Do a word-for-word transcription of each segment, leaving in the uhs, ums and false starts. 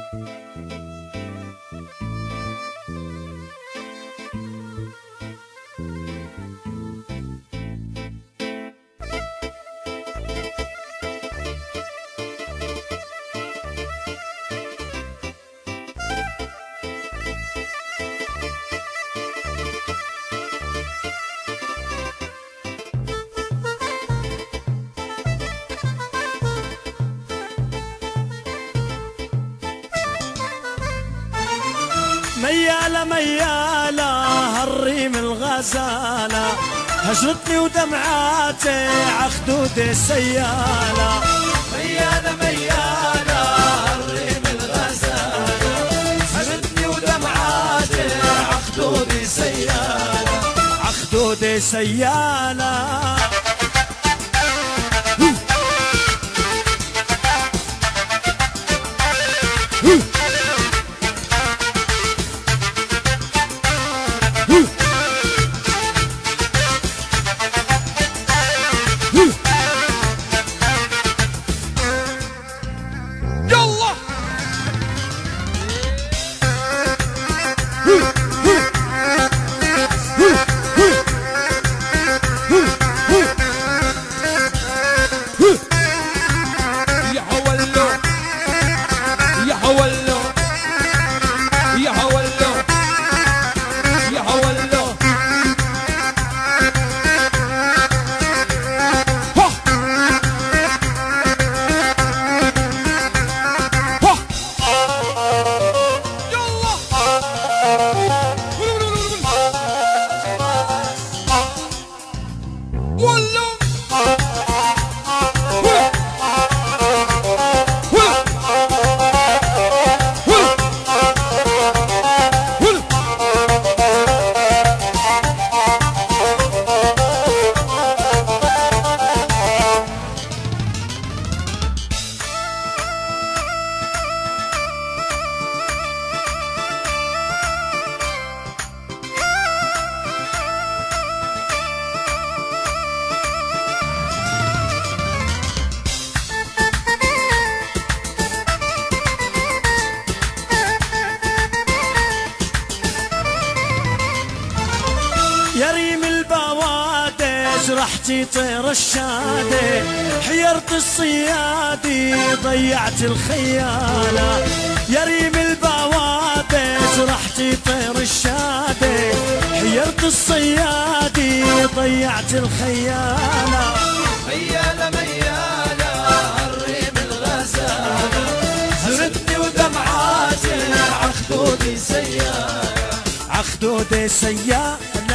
ميالة ميالة هالريم الغزالة هجرتني ودمعاتي عخدود السيالة. ميالة ميالة هالريم الغزالة هجرتني ودمعاتي عخدود السيالة عخدود السيالة. يا ريم البوادي جرحتي طير الشادي حيرت الصيادي ضيعت الخيالة. يا ريم البوادي جرحتي طير الشادي حيرت الصيادي ضيعت الخيالة. ميالة ميالة الريم الغزالة هزتني ودمعاتي عخدودي سيالة عخدودي سيالة.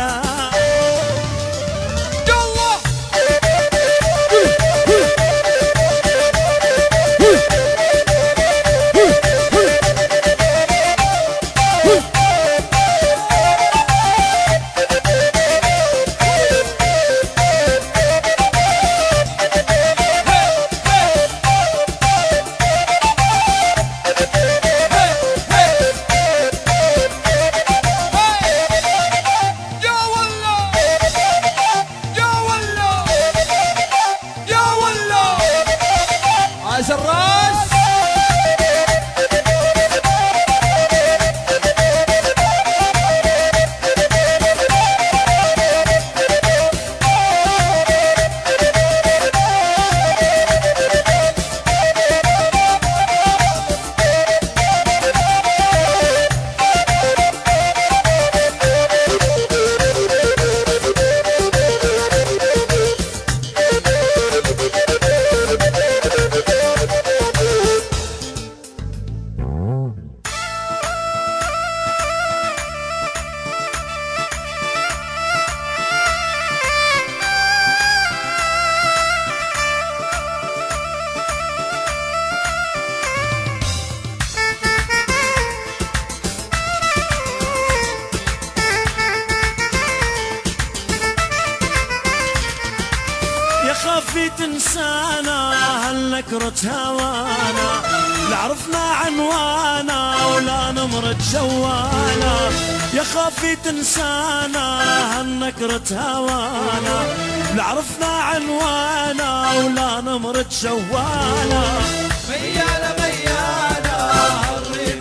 خافي تنسانا هالنكرة هوانا لا عرفنا عنوانا ولا نمرة جوانا. يا خافي تنسانا هالنكرة هوانا لا عرفنا عنوانا ولا نمرة جوانا. ميالة ميالة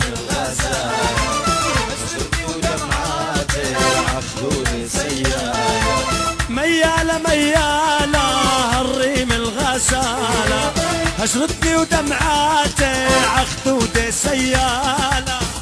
غزالة هشرتني ودمعاتي عخدودي سيالة